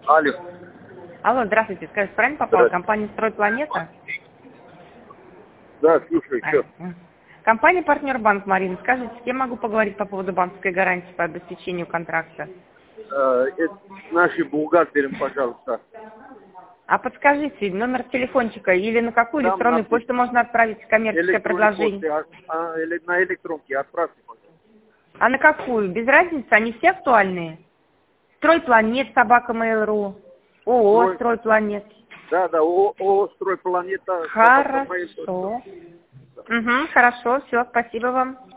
Алло. Алло, здравствуйте. Скажите, правильно попала? Здравствуйте. Компания «Стройпланета»? Да, слушаю, что? Правильно. Компания «Партнер Банк», Марина. Скажите, с кем могу поговорить по поводу банковской гарантии по обеспечению контракта? Это с нашим бухгалтером, пожалуйста. А подскажите, номер телефончика или на какую Там на электронную почту можно отправить коммерческое электронной предложение? почте, или на электронке отправьте, пожалуйста. А на какую? Без разницы, они все актуальные? «Стройпланет», собака Mail.ru, ООО Строй, «Стройпланет». да, ООО «Стройпланета», собака Mail.ru. Хорошо. Угу, хорошо, все, спасибо вам.